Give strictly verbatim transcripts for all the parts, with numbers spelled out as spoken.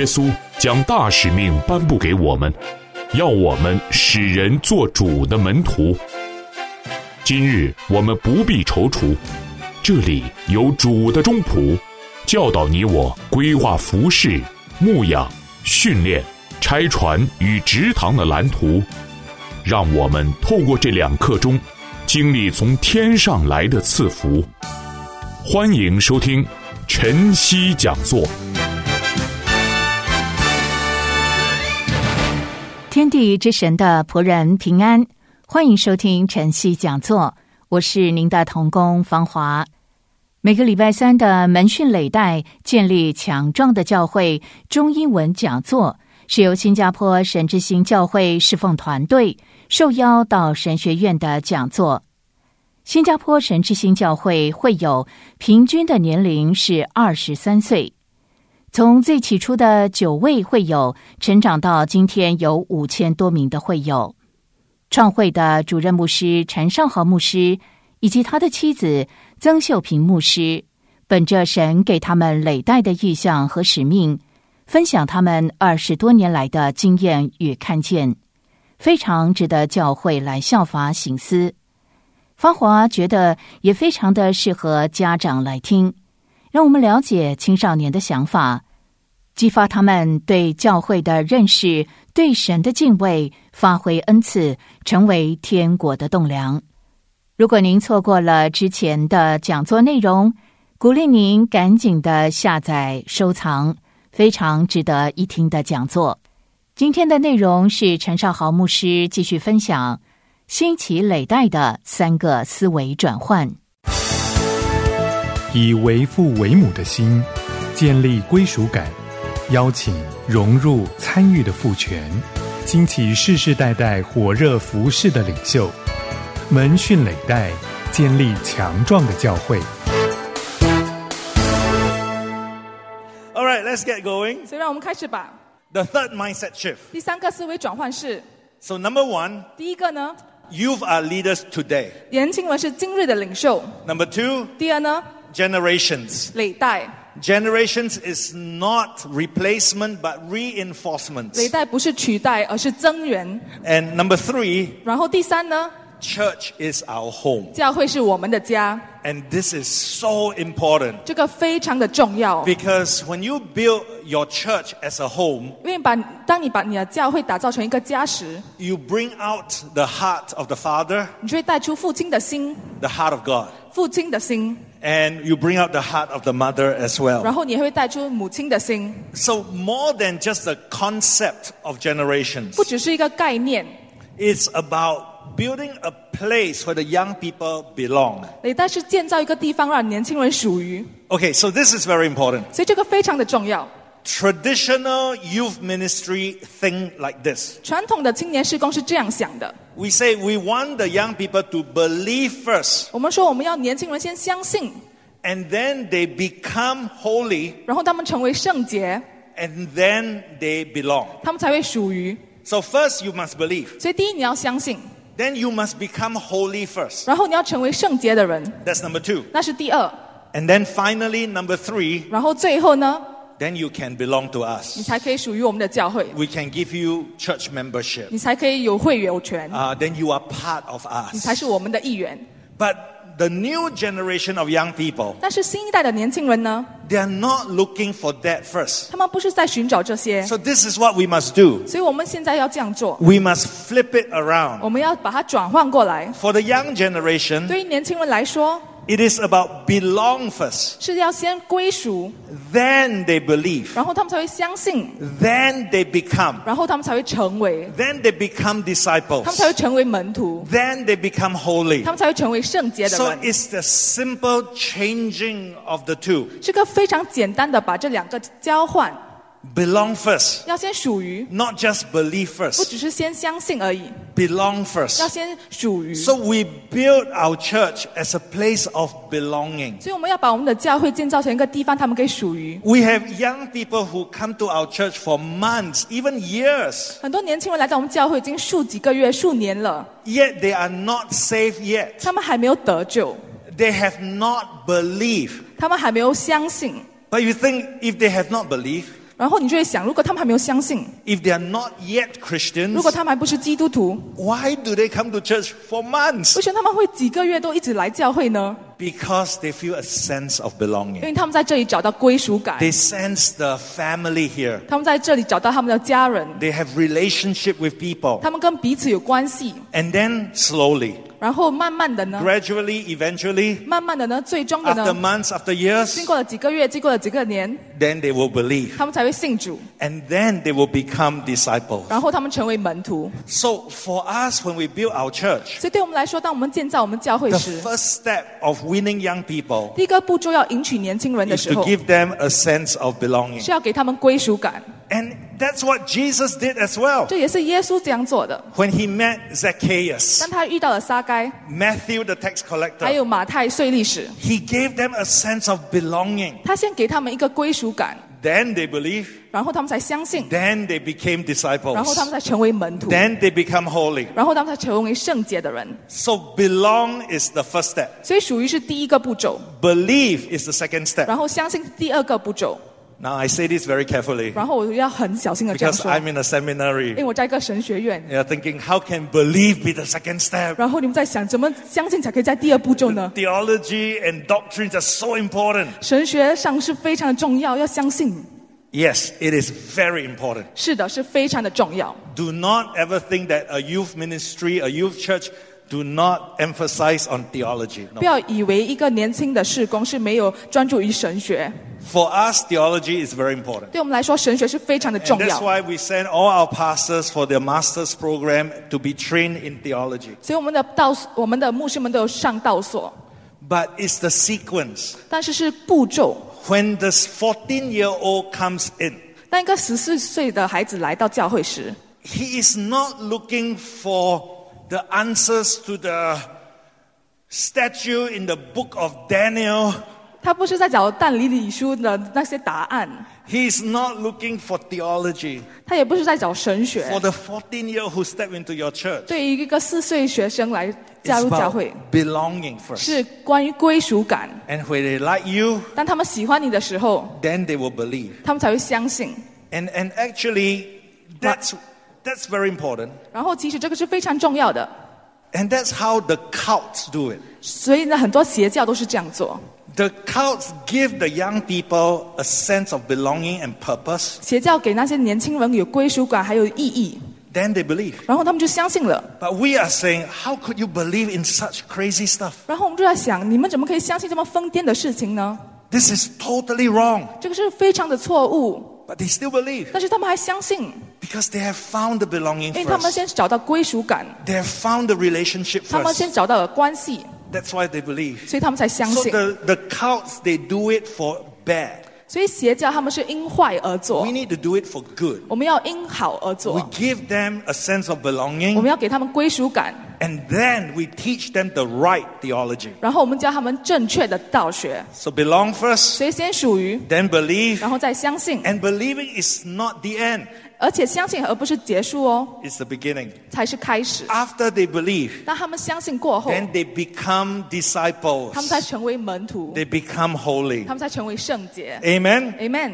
稣将大使命颁布给我们，要我们使人做主的门徒。今日我们不必踌躇，这里有主的中仆，教导你我规划服事、牧养、训练、拆船与植堂的蓝图，让我们透过这两刻钟，经历从天上来的赐福。欢迎收听晨曦讲座。 天地之神的仆人平安，欢迎收听晨曦讲座，我是您的同工芳华。每个礼拜三的门训累代建立强壮的教会中英文讲座，是由新加坡神之星教会侍奉团队受邀到神学院的讲座。新加坡神之星教会会友平均的年龄是二十三岁，从最起初的九位会友成长到今天有五千多名的会友。创会的主任牧师陈少豪牧师以及他的妻子曾秀平牧师，本着神给他们累代的意向和使命，分享他们二十多年来的经验与看见，非常值得教会来效法省思。芳华觉得也非常的适合家长来听，让我们了解青少年的想法，激发他们对教会的认识，对神的敬畏，发挥恩赐，成为天国的栋梁。如果您错过了之前的讲座内容，鼓励您赶紧的下载收藏，非常值得一听的讲座。今天的内容是陈少豪牧师继续分享兴起累代的三个思维转换。 以为父为母的心建立归属感，邀请融入参与的父权，兴起世世代代火热服事的领袖，门训累代，建立强壮的教会。 All right, let's get going. 所以让我们开始吧。 The third mindset shift. 第三个思维转换是， So number one, 第一个呢， youth are leaders today. 年轻人是今日的领袖。 Number two, 第二呢， generations. 累代。 Generations is not replacement but reinforcement. 累代不是取代，而是增援。 And number three, 然后第三呢， church is our home. 教会是我们的家。 And this is so important. 这个非常的重要。 Because when you build your church as a home, 因为把当你把你的教会打造成一个家时， you bring out the heart of the Father, 你就会带出父亲的心， the heart of God. 父亲的心， And you bring out the heart of the mother as 然 well. 后你会带出母亲的心。 So more than just the concept of generations, 不只是一个概念， it's about building a place where the young people belong. 累代是建造一个地方让年轻人属于， Okay, so this is very important. 所以这个非常的重要。 Traditional youth ministry think like this. 传统的青年事工是这样想的， We say we want the young people to believe first, 我们说我们要年轻人先相信， and then they become holy, 然后他们成为圣洁， and then they belong. 他们才会属于。 So first you must believe. 所以第一你要相信， Then you must become holy first. 然后你要成为圣洁的人， That's number two. 那是第二。 And then finally, number three, 然后最后呢， then you can belong to 你 us. 才可以属于我们的教会， We can give you church membership. 你才可以有会员权， Uh, then you are part of 你才 us. 是我们的一员。 But the new generation of young people, 但是新一代的年轻人呢， they are not looking for that first. 他们不是在寻找这些， So this is what we must do. 所以我们现在要这样做， We must flip it around. 我们要把它转换过来。 For the young generation, 对于年轻人来说， it is about belong first. 是要先归属， Then they believe. 然后他们才会相信， Then they become. 然后他们才会成为， Then they become 他们 disciples. 才会成为门徒， Then they become holy. 他们才会成为圣洁的 So 人。 it's the simple changing of the two. 是个非常简单的把这两个交换， Belong first. 要先属于， Not just believe 不 first. 只是先相信而已， Belong 要 first. 先属于。 So we build our church as a place of belonging. 所以我们要把我们的教会建造成一个地方，他们可以属于。 We have young people who come to our church for months, even years, 很多年轻人来到我们教会已经数几个月、数年了， yet they are not saved yet. 他们还没有得救， They have not believed. 他们还没有相信。 But you think if they have not believed, 然后你就会想，如果他们还没有相信， if they are not yet 如 Christians, 果他们还不是基督徒， why do they come to church for months? 为什么他们会几个月都一直来教会呢？ Because they feel a sense of 因 belonging. 为他们在这里找到归属感， They sense the family here. 他们在这里找到他们的家人， They have relationship with people. 他们跟彼此有关系。 And then slowly, 然后慢慢的呢， gradually, eventually, 慢慢的呢，最终的 after 呢， months, after years, 经过了几个月，经过了几个年， then they will believe. 他们才会信主， And then they will become disciples. 然后他们成为门徒。 So for us, when we build our church, 所以对我们来说，当我们建造我们教会 the 时， first step of winning young people 第一个步骤要迎娶年轻人的 is 时 to 候， give them a sense of belonging. 是要给他们归属感。 And that's what Jesus did as well. 这也是耶稣这样做的。 When he met Zacchaeus, 当他遇到了撒该， Matthew the tax 还 collector, 有马太税吏使， he gave them a sense of belonging. 他先给他们一个归属感， Then they believe. 然后他们才相信， Then they became 然后他 disciples. 们才成为门徒， Then they become holy. 然后他们才成为圣洁的人。 So belong is the first step. 所以属于是第一个步骤， Believe is the second step. 然后相信是第二个步骤。 Now I say this very carefully 然后我要很小心的这样 because 说， I'm in a 因 seminary. 为我在一个神学院。 You're thinking, how can believe be the second step? 然后你们在想，怎么相信才可以在第二步骤呢？ Theology and doctrines are so important. 神学上是非常的重要，要相信。 Yes, it is very important. 是的，是非常的重要。 Do not ever think that a youth ministry, a youth church, do not emphasize on theology. 不 No. 要以为一个年轻的事工是没有专注于神学。 For us, theology is very important. 对我们来说，神学是非常的 And 重 that's 要。 why we send all our pastors for their master's program to be trained in theology. 所以我们的道，我们的牧师们都有上道所， But it's the sequence. 但是是步骤。 When this fourteen-year-old comes in, 当一个十四岁的孩子来到教会时， he is not looking for the answers to the statue in the book of Daniel. 他不是在找但以理书的那些答案， He is not looking for theology. 他也不是在找神学 For。the fourteen-year-old who stepped into your church, 对于一个四岁学生来 it's 加入教 about 会， belonging first. 是关于归属感。 And when they like you, 当他们喜欢你的时候， then they will believe. 他们才会相信。 And and actually, that's that's very important. 然后，其实这个是非常重要的。 And that's how the cults do it. 所以呢，很多邪教都是这样做。 The cults give the young people a sense of belonging and purpose. 邪教给那些年轻人有归属感，还有意义， Then they believe. 然后他们就相信了。 But we are saying, how could you believe in such crazy stuff? 然后我们就在想，你们怎么可以相信这么疯癫的事情呢？ This is totally wrong. 这个是非常的错误。 But they still believe 但是他们还相信， because they have found the belonging 因为他们 first. 先找到归属感， They have found the relationship 他们 first. 先找到了关系， That's why they believe. 所以他们才相 So 信。 the, the cults, they do it for bad. 所以邪教他们是因坏而做 We，need to do it for good. 我们要因好而 We 做， give them a sense of 我 belonging, 们要给他们归属感， and then we teach them the right theology. 然后我们教他们正确的道学。 So belong first, 所以先属于， then believe, 然后再相信， and believing is not the end. 而且相信而不是结束哦， It's the beginning. 才是开始。 After they believe, 当他们相信过后， then they become disciples. 他们才成为门徒， They become holy. 他们才成为圣洁。 Amen? Amen。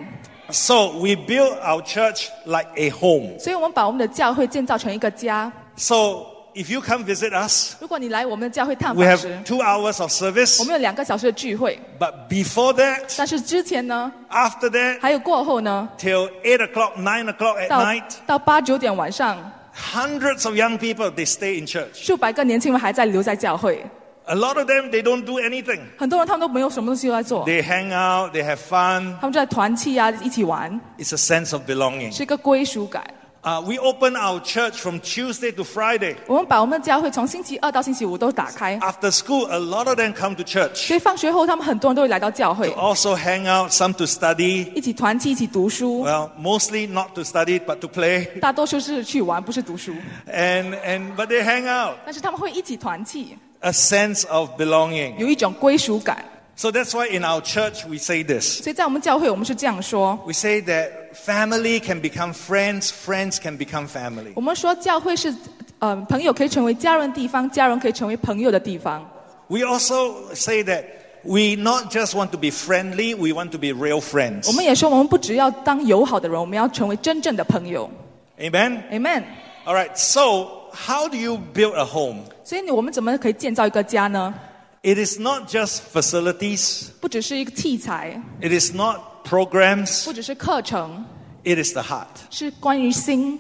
So we build our church like a home. 所以我们把我们的教会建造成一个家。 So if you come visit us, 如果你来我们的教会探 we 访 have 时， two hours of service. 我们有两个小时的聚会， But before that, 但是之前呢， after that, 还有过后呢， till eight o'clock, nine o'clock at 到 night, 到八九点晚上， hundreds of young people, they stay in church. 数百个年轻人还在留在教会。 A lot of them, they don't do anything. 很多人他们都没有什么东西在做， They hang out, they have fun. 他们就在团契啊，一起玩， It's a sense of belonging. 是一个归属感。 Uh, we open our church from Tuesday to Friday. 我们把我们的教会从星期二到星期五都打开， After school, a lot of them come to church. 所以放学后他们很多人都会来到教会， Also hang out, some to study. 一起团契，一起读书。 Well, mostly not to study, but to play. 大多数是去玩，不是读书， And, and, but they hang out. 但是他们会一起团契， A sense of belonging. 有一种归属感。 So that's why in our church we say this. 所以在我们教会，我们是这样说： We say that family can become friends, friends can become family. 我们说教会是，呃，朋友可以成为家人的地方，家人可以成为朋友的地方。 We also say that we not just want to be friendly, we want to be real friends. 我们也说，我们不只要当友好的人，我们要成为真正的朋友。 Amen? Amen. All right, so how do you build a home? 所以我们怎么可以建造一个家呢？ It is not just facilities. 不只是一个器材， It is not programs. 不只是课程， It is the heart. 是关于心。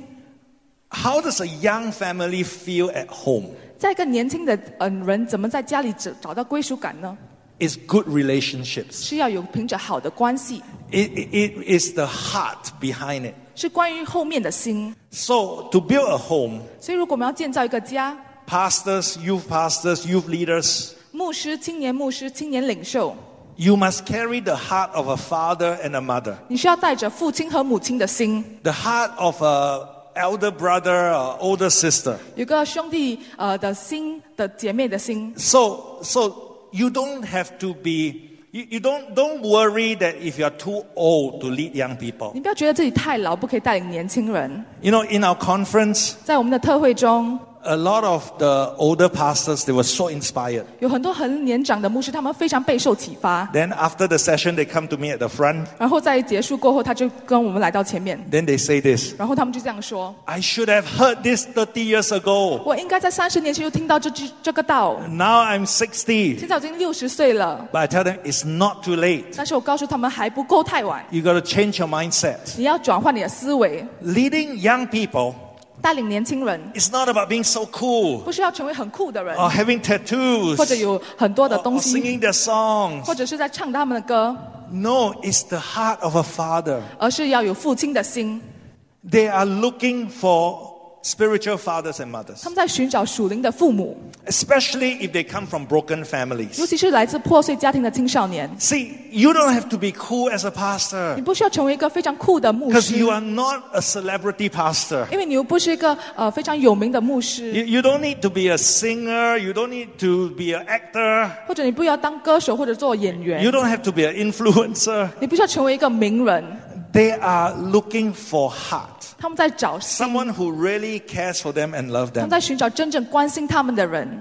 How does a young family feel at home? 在一个年轻的呃人怎么在家里找找到归属感呢？ It's good relationships. 是要有凭着好的关系， It, it, it is the heart behind it. 是关于后面的心。 So to build a home, 所以如果我们要建造一个家， pastors, youth pastors, youth leaders, 牧师、青年牧师、青年领袖， you must carry the heart of a father and a mother. 你需要带着父亲和母亲的心， The heart of a elder brother or older sister. 有个兄弟呃的心的姐妹的心。 So, so you don't have to be, you, you don't, don't worry that if you're too old to lead young people. 你不要觉得自己太老，不可以带领年轻人。 You know, in our conference, 在我们的特会中， a lot of the older pastors, they were so inspired. 有很多很年长的牧师，他们非常备受启发。 Then after the session, they come to me at the front. 然后在结束过后，他就跟我们来到前面， Then they say this, 然后他们就这样说 I should have heard this thirty years ago. 我应该在三十年前就听到这句这个道， Now I'm sixty. 现在我已经六十岁了。 But I tell them, it's not too late. 但是我告诉他们还不够太晚， You got to change your mindset. 你要转换你的思维， Leading young people 带领年轻人， is not about being so cool 不是要成为很酷的人， or having tattoos 或者有很多的 or, 东 or 西， singing their songs. 或者是在唱他们的歌， No, it's the heart of a father. 而是要有父亲的心。 They are looking for spiritual fathers and mothers, 他们在寻找属灵的父母， especially if they come from broken 尤 families. 其是来自破碎家庭的青少年。 See, you don't have to be cool as a 你 pastor 不需要成为一个非常酷的牧 because 师， you are not a celebrity pastor. 因为你又不是一个呃非常有名的牧师， You, you don't need to be a singer. You don't need to be an actor. 或者你不要当歌手或者做演 You 员， don't have to be an influencer. 你不需要成为一个名人。 They are looking for heart. 他们在找心， Someone who really cares for them and love 他们 them. 在寻找真正关心他们的人。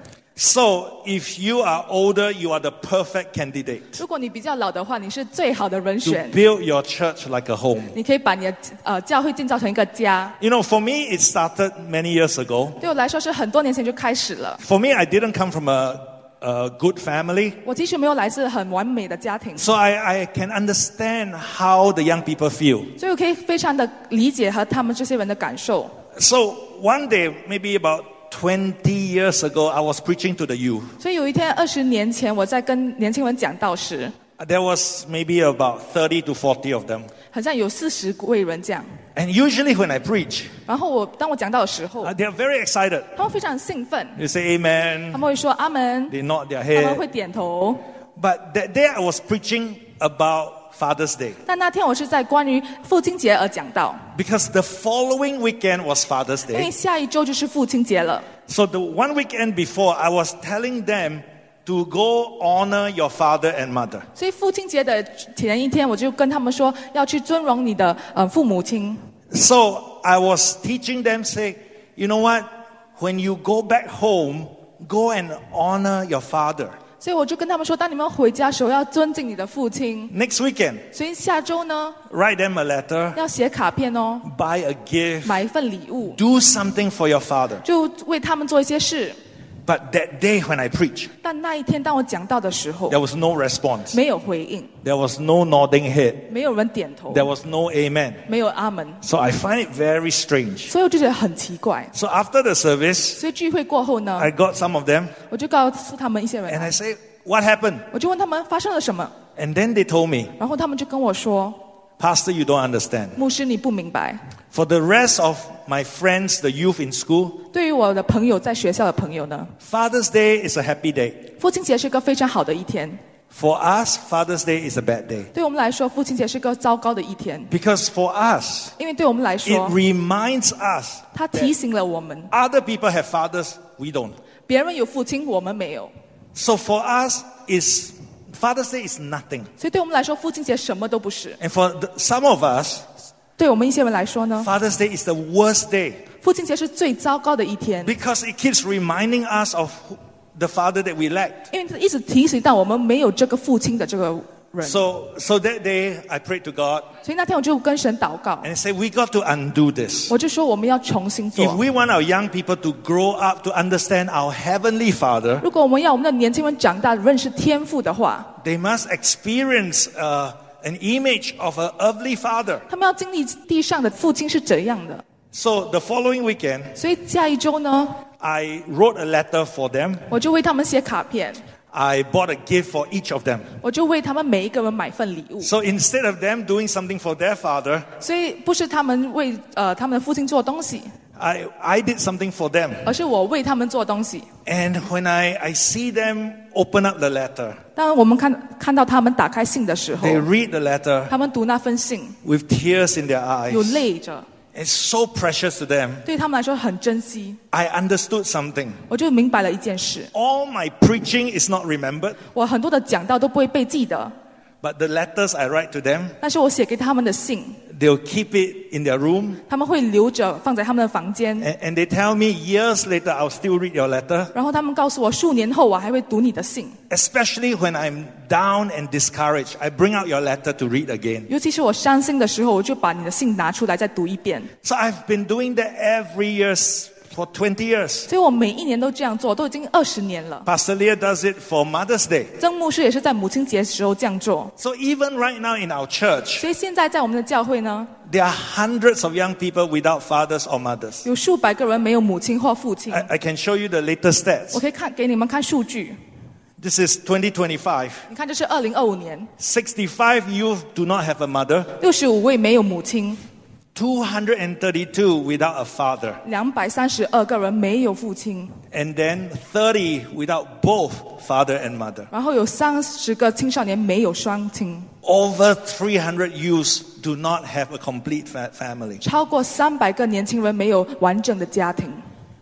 So, if you are older, you are the perfect candidate 如果你比较老的话，你是最好的人 to 选。 build your church like a home. 你可以把你的呃教会建造成一个家。 You know, for me, it started many years ago. 对我来说是很多年前就开始了。 For me, I didn't come from a, a good family. 我其实没有来自很完美的家庭， So I, I can understand how the young people feel. 所以我可以非常的理解和他们这些人的感受。 So one day, maybe about twenty years ago, I was preaching to the youth. 所以有一天，二十年前我在跟年轻人讲道时， There was maybe about thirty to forty of them. 好像有四十位人这样。 And usually when I preach, 然后我当我讲到的时候 uh,，they are very excited. 他们非常兴奋， They say 他 amen. 们会说阿门， They nod their 他们 head. 会点头。 But that day I was preaching about Father's Day. 但那天我是在关于父亲节而讲到， Because the following weekend was Father's 因为 Day. 下一周就是父亲节了。 So the one weekend before, I was telling them to go honor your father and mother. 所以父亲节的前一天，我就跟他们说要去尊荣你的呃父母亲。 So I was teaching them, say, you know what? When you go back home, go and honor your father. 所以我就跟他们说，当你们回家的时候要尊敬你的父亲。 Next weekend, 所以下周呢， write them a letter, 要写卡片哦， buy a gift, 买一份礼物， do something for your father. 就为他们做一些事。 But that day when I preached, 但那一天当我讲到的时候 there，was no response. 没有回应， There was no nodding head. 没有人点头， There was no amen. 没有阿门， So I find it very strange. 所以我就觉得很奇怪。 So after the service, 所以聚会过后呢， I got some of them 我就告诉他们一些 and 人， I say, what happened? 我就问他们发生了什么， And then they told me, 然后他们就跟我说， Pastor, you don't understand. 牧师你不明白。 For the rest of my friends, the youth in school, 对于我的朋友，在学校的朋友呢， Father's Day is a happy day. 父亲节是个非常好的一天。 For us, Father's Day is a bad day. 对我们来说，父亲节是个糟糕的一天， Because for us, 因为对我们来 it 说， reminds us 他提醒了我们， other people have fathers, we don't. 别人有父亲，我们没有。 So for us, is Father's Day is nothing. 所以对我们来说，父亲节什么都不是。 And for the, some of us, 对我们一些人来说呢， Father's Day is the worst day 父亲节是最糟糕的一天， because it keeps reminding us of who, the father that we lacked. 因为一直提醒到我们没有这个父亲的这个人。 So, so that day I prayed to God 所以那天我就跟神祷告， and I said, we got to undo this. 我就说我们要重新做。 If we want our young people to grow up to understand our Heavenly Father, 如果我们要我们的年轻人长大认识天父的话， they must experience uh, an image of an earthly father. 他们要经历地上的父亲是怎样的。 So the following weekend, 所以下一周呢， I wrote a letter for them. 我就为他们写卡片， I bought a gift for each of them. 我就为他们每一个人买份礼物。 So instead of them doing something for their father, 所以不是他们为呃他们的父亲做东西， I, I did something for them. 而是我为他们做东西。 And when I, I see them open up the letter, 当我们看看到他们打开信的时候， they read the letter 他们读那份信， with tears in their 有 eyes. 泪着， It's so precious to them. 对他们来说很珍惜。 I understood something. 我就明白了一件事， All my preaching is not remembered, 我很多的讲道都不会被记得， but the letters I write to them, 但是我写给他们的信， they'll keep it in their room. 他们会留着放在他们的房间， And, and they tell me years later, I'll still read your letter, 然后他们告诉我，数年后我还会读你的信。 especially when I'm down and discouraged. I bring out your letter to read again. 尤其是我伤心的时候，我就把你的信拿出来再读一遍。 So I've been doing that every year for twenty years. 所以我每一年都这样做，都已经二十年了。 Pastor Leah does it for Mother's Day. 曾牧师也是在母亲节的时候这样做。 So even right now in our church, 所以现在在我们的教会呢， there are hundreds of young people without fathers or mothers. 有数百个人没有母亲或父亲。 I, I can show you the latest 我 stats. 可以看给你们看数据， This is twenty twenty-five. 你看这是二零二五年， sixty-five youth do not have a mother. 六十五位没有母亲， two hundred thirty-two without a father. 两百三十二个人没有父亲， And then thirty without both father and mother. 然后有三十个青少年没有双亲， Over three hundred youths do not have a complete fa- family. 超过三百个年轻人没有完整的家庭。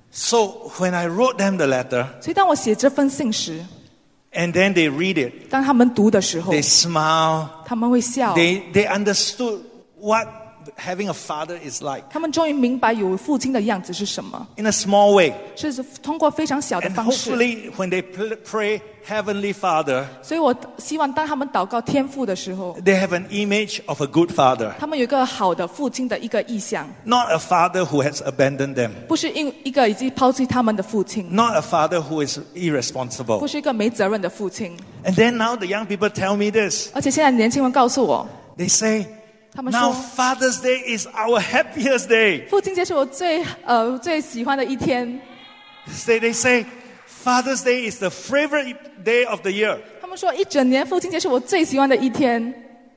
So when I wrote them the letter, 所以当我写这封信时， and then they read it, 当他们读的时候， they smile, 他们会笑， they, they understood what having a father is like 他们终于明白有父亲的样子是什么， in a small way. 是通过非常小的 And 方式。 hopefully when they pl- pray Heavenly Father, 所以我希望当他们祷告天父的时候， they have an image of a good father, 他们有一个好的父亲的一个意象， not a father who has abandoned them, 不是因一个已经抛弃他们的父亲， not a father who is 不 irresponsible. 是一个没责任的父亲。 And then now the young people tell me this. 而且现在年轻人告诉我， They say, 他们 now 说 Father's Day is our happiest day. 父亲节是我最呃最喜欢的一天。 Say, they say, Father's Day is the favorite day of the year 他们说一整年父亲节是我最喜欢的一天，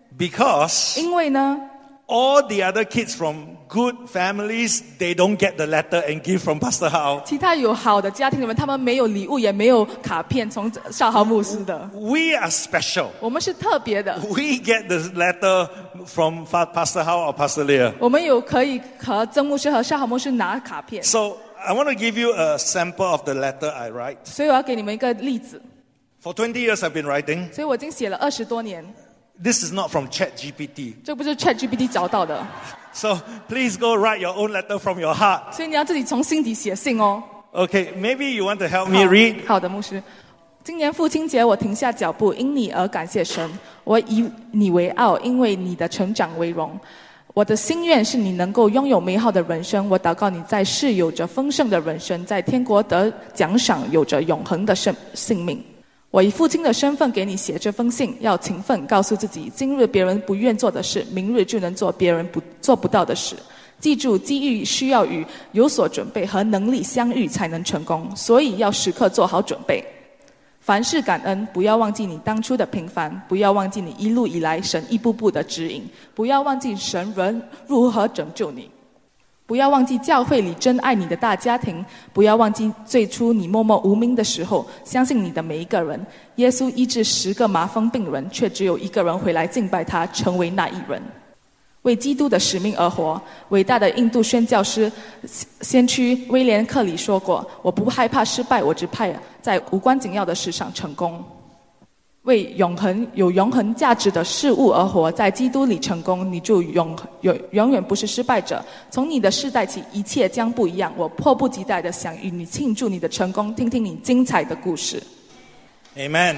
because 因为呢， all the other kids from good families, they don't get the letter and gift from Pastor Hao. 其他有好的家庭里面，他们没有礼物，也没有卡片从少豪牧师的。 We are special. 我们是特别的， We get the letter from Fa- Pastor Hao or Pastor Leah. 我们有可以和曾牧师和少豪牧师拿卡片。 So I want to give you a sample of the letter I write. 所以我要给你们一个例子。 For twenty years I've been writing. 所以我已经写了二十多年， This is not from ChatGPT. 这不是 ChatGPT 找到的， So please go write your own letter from your heart. 所以你要自己从心底写信哦。 Okay, maybe you want to help me read. 好的，牧师。今年父亲节，我停下脚步，因你而感谢神。我以你为傲，因为你的成长为荣。我的心愿是你能够拥有美好的人生。我祷告你在世有着丰盛的人生，在天国得奖赏，有着永恒的生性命。我以父亲的身份给你写这封信，要勤奋告诉自己，今日别人不愿做的事，明日就能做别人不做不到的事。记住，机遇需要与有所准备和能力相遇才能成功，所以要时刻做好准备。凡事感恩，不要忘记你当初的平凡，不要忘记你一路以来神一步步的指引，不要忘记神人如何拯救你，不要忘记教会里真爱你的大家庭，不要忘记最初你默默无名的时候，相信你的每一个人。耶稣医治十个麻风病人，却只有一个人回来敬拜他，成为那一人。为基督的使命而活。伟大的印度宣教师先驱威廉克里说过，我不害怕失败，我只怕在无关紧要的事上成功。 为永恒有永恒价值的事物而活，在基督里成功，你就永永永远不是失败者。从你的世代起，一切将不一样。我迫不及待的想与你庆祝你的成功，听听你精彩的故事。 Amen.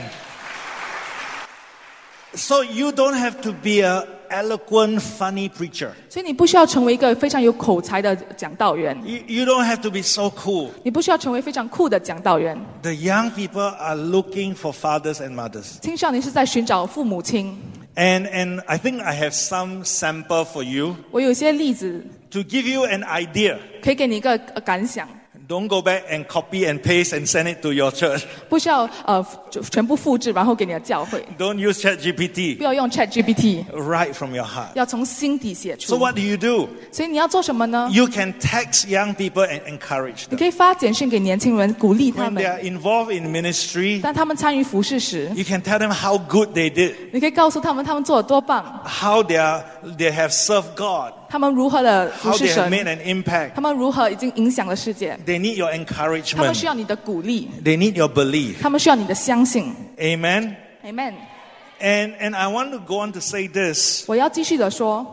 So you don't have to be an eloquent, funny preacher. 所以你不需要成为一个非常有口才的讲道员， You, you don't have to be so cool. 你不需要成为非常酷的讲道员。 The young people are looking for fathers and mothers. 青少年是在寻找父母亲。 And, and I think I have some sample for you 我有一些例子 to give you an idea. 可以给你一个呃感想， Don't go back and copy and paste and send it to your church. 不需要呃就全部复制，然后给你的教会。 Don't use ChatGPT. 不要用 ChatGPT， Right from your heart. 要从心底写出。 So what do you do? 所以你要做什么呢？ You can text young people and encourage 你 them. 可以发简讯给年轻人，鼓励他 When 们 they。are involved in ministry, 当他们参与服事时， you can tell them how good they did, 你可以告诉他们他们做得多棒， how they are, they have served God, 他们如何的服 how 事 they have 神， made an impact. 他们如何已经影响了世界。 They need your 他们需 encouragement. 要你的鼓励， They need your belief. 他们需要你的相信。 Amen. Amen。 And, and I want to go on to say this. 我要继续的说，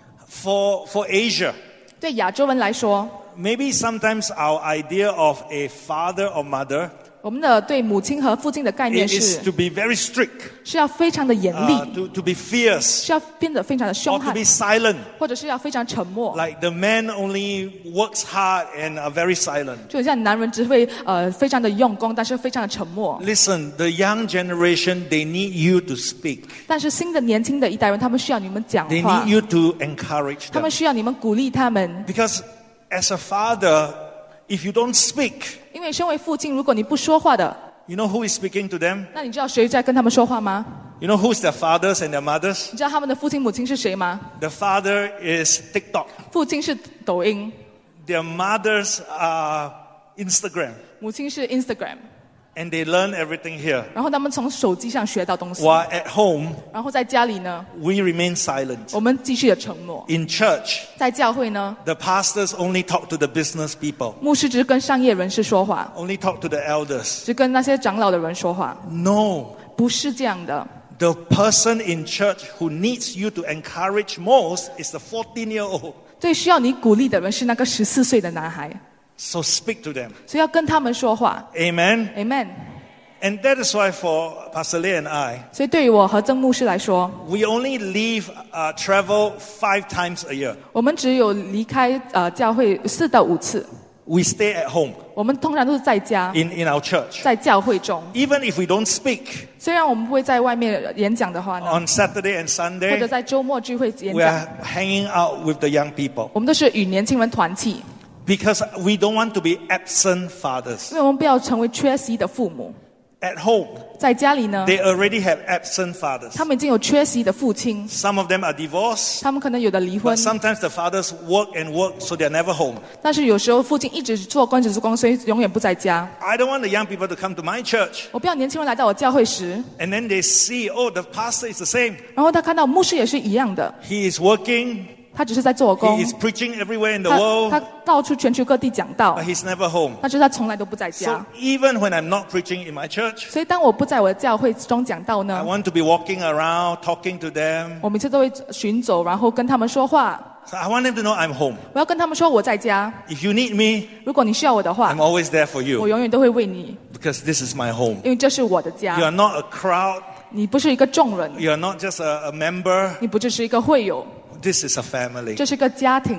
For, for Asia, 对亚洲人来说， maybe sometimes our idea of a father or mother 我们的对母亲和父亲的概念 is 是 to be very strict, 是要非常的严 uh, 厉， to, to be fierce, 是要变得非常的 or 凶 to 悍 be，silent. 或者是要非常沉默。 Like the man only works hard and are very silent. 就像男人只会呃非常的用功，但是非常的沉默。 Listen, the young generation, they need you to speak. 但是新的年轻的一代人，他们需要你们讲 They 话 need，you to encourage 他 them. 们需要你们鼓励他们。 Because as a father, if you don't speak, 因为身为父亲，如果你不说话的， you know who is speaking to them? 那你知道谁在跟他们说话吗？ You know who's their fathers and their mothers? 你知道他们的父亲母亲是谁吗？ The father is TikTok. 父亲是抖音， Their mothers are Instagram. 母亲是 Instagram， And they learn everything here. 然后他们从手机上学到东西， While at home, 然后在家里呢， we remain silent. 我们继续的沉默。 In church, 在教会呢， the pastors only talk to the business people, 牧师只跟商业人士说话， only talk to the elders. 只跟那些长老的人说话， No. 不是这样的。 The person in church who needs you to encourage most is the fourteen-year-old. 最需要你鼓励的人是那个十四岁的男孩， So speak to them. 所以要跟他们说话。 Amen. Amen。 And that is why for Pastor Lei and I, 所以对于我和曾牧师来说， we only leave, uh, travel five times a year. 我们只有离开呃教会四到五次， We stay at home 我们通常都是在家， in, in our church. 在教会中。 Even if we don't speak 虽然我们不会在外面演讲的话呢， on Saturday and 或者 Sunday, 在周末聚会演 we 讲， are hanging out with the young people 我们都是与年轻人团契， because we don't want to be absent fathers. 因为我们不要成为缺席的父母。 At home, 在家里呢， they already have absent fathers. 他们已经有缺席的父亲， Some of them are divorced, 他们可能有的离婚 but，sometimes the fathers work and work, so they're never home. 但是有时候父亲一直做工，一直做工，所以永远不在家。 I don't want the young people to come to my church 我不要年轻人来到我教会时， and then they see, oh, the pastor is the same. 然后他看到牧师也是一样的， He is working, 他只是在做工 he，is preaching everywhere in the 他 world, 他到处全球各地讲道 but，he's never home. 但是他从来都不在 So 家。 even when I'm not preaching in my church, 所以当我不在我的教会中讲道 I 呢， want to be walking around, talking to them. 我每次都会巡走，然后跟他们说话。 So I want them to know I'm home. 我要跟他们说我在家， If you need me, 如果你需要我的话 I'm，always there for 我 you 永远都会为你， because this is my home. 因为这是我的 You 家。 are not a crowd. 你不是一个众人， You are not just a, a member. 你不只是一个会友， This is a family. 这是个家庭。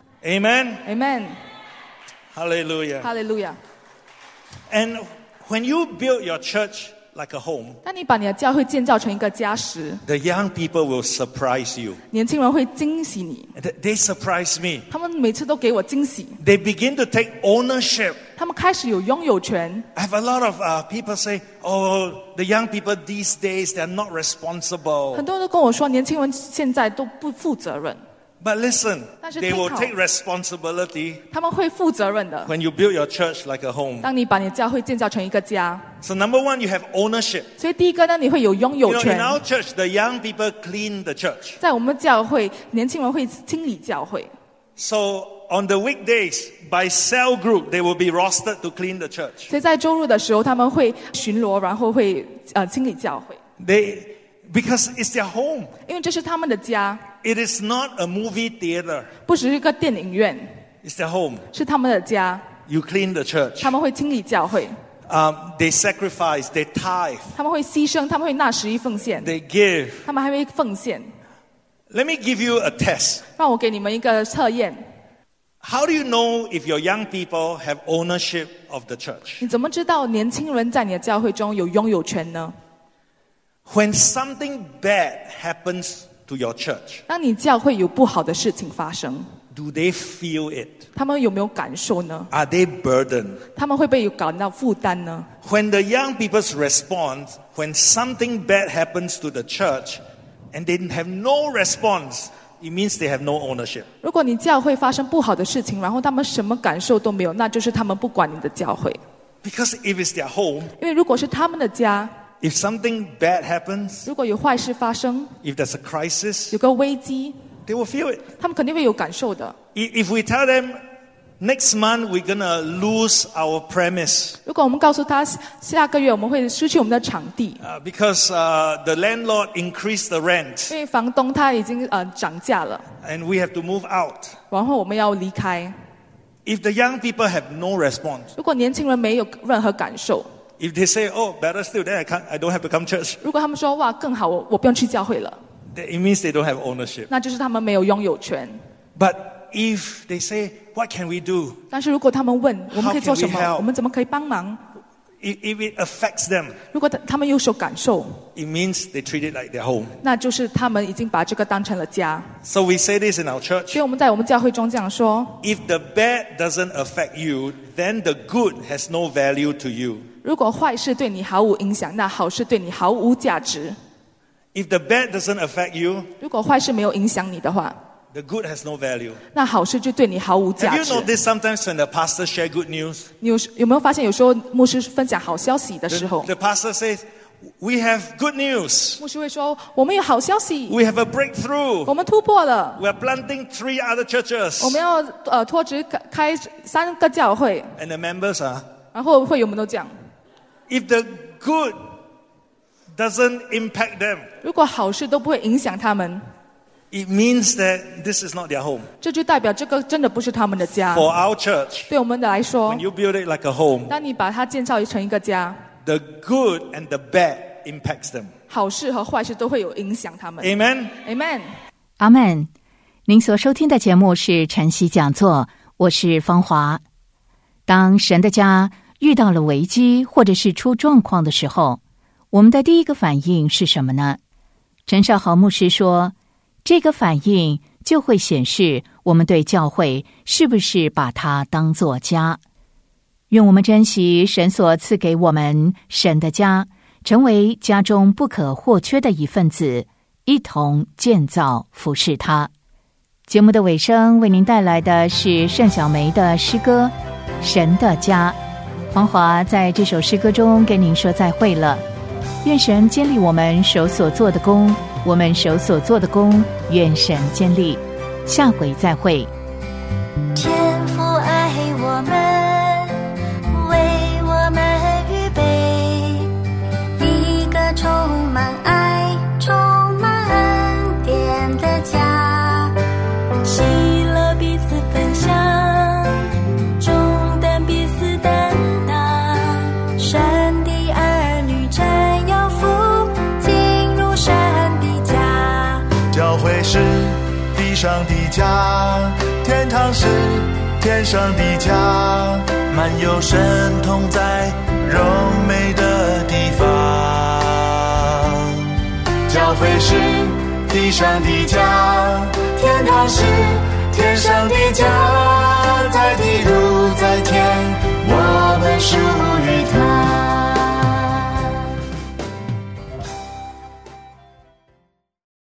Amen. Amen， Hallelujah. 哈利路亚。 And when you build your church like a home, 当你把你的教会建造成一个家时， the young people will surprise you. 年轻人会惊喜你， Th- They surprise me. 他们每次都给我惊喜， They begin to take ownership. 他们开始有拥有权。 I have a lot of uh, people say, oh, the young people these days, they're not responsible. 很多人都跟我说，年轻人现在都不负责任， But listen, 但是 they will 听好。 take responsibility 他们会负责任的。 when you build your church like a home. 当你把你的教会建造成一个家， So number one, you have ownership. 所以第一个呢，你会有拥 You 有 know, 权 in。our church, the young people clean the church. 在我们教会，年轻人会清理教会， So on the weekdays, by cell group, they will be rostered to clean the church. 所以在周日的时候，他们会巡逻，然后会呃清理教会。 They, because it's their home. 因为这是他们的家， It is not a movie theater. 不只是一个电影院， It's their home. 是他们的家。 You clean the church. 他们会清理教会， Um, they sacrifice, they tithe, 他们会牺牲，他们会纳十一奉献， they give. 他们还会奉献。 Let me give you a test. 让我给你们一个测验， How do you know if your young people have ownership of the church? 你怎么知道年轻人在你的教会中有拥有权呢？ When something bad happens to your church, 当你教会有不好的事情发生， do they feel it? 他们有没有感受呢？ Are they burdened? 他们会不会有感到负担呢？ When the young people respond, when something bad happens to the church and they have no response, it means they have no ownership. 如果你教会发生不好的事情，然后他们什么感受都没有，那就是他们不管你的教会。 Because if it's their home, 因为如果是他们的家， if something bad happens, 如果有坏事发生， if there's a crisis, 有个危机， they will feel it. 他们肯定会有感受的。 If we tell them, next month we're going to lose our premise, 如果我们告诉他下个月我们会失去我们的场地， uh, because uh, the landlord increased the rent 因为房东他已经呃涨价了， and we have to move out. 然后我们要离开。 If the young people have no response, 如果年轻人没有任何感受， if they say, oh, better still, then I, can't, I don't have to come church, 如果他们说哇更好，我我不用去教会了， then it means they don't have ownership. 那就是他们没有拥有权。 But if they say, what can we do? 但是如果他们问我们可以做什 How can we 么， help? 我们怎么可以帮忙？ If, if it affects them, 如果他他们有所感受， it means they treat it like their home. 那就是他们已经把这个当成了家。 So we say this in our church. 所以我们在我们教会中这样说： If the bad doesn't affect you, then the good has no value to you. 如果坏事对你毫无影响，那好事对你毫无价值； If the bad doesn't affect you, 如果坏事没有影响你的话， the good has no value. 那好事就对你毫无价 Have you 值。 noticed sometimes when the pastor share good news, 你有有没有发现，有时候牧师分享好消息的时 the, 候， the pastor says, we have good news. 牧师会说：“我们有好消息， We have a breakthrough. 我们突破了， We are planting three other churches. 我们要呃脱职开开三个教会。 And the members are, ” 然后会友们都讲， if the good doesn't impact them, 如果好事都不会影响他们， it means that this is not their home. 这就代表这个真的不是他们的家。 For our church, 对我们的来说 when，you build it like a home, 当你把它建造成一个家， the good and the bad impacts them. 好事和坏事都会有影响他们。 Amen? Amen。 阿们。您所收听的节目是晨曦讲座，我是芳华。当神的家遇到了危机或者是出状况的时候，我们的第一个反应是什么呢？陈少豪牧师说，这个反应就会显示我们对教会是不是把它当作家。愿我们珍惜神所赐给我们神的家，成为家中不可或缺的一份子，一同建造服侍他。节目的尾声为您带来的是盛小梅的诗歌《神的家》。黄华在这首诗歌中跟您说再会了，愿神坚立我们手所做的工，我们手所做的工，愿神坚立。下回再会。 天父爱我们，为我们预备一个充满爱、充满恩典的家，喜乐彼此分享，重担彼此担当，神的儿女真有福，进入神的家。 教会是地上的家，天堂是天上的家，满有神同在柔美的地方。教会是地上的家，天堂是天上的家，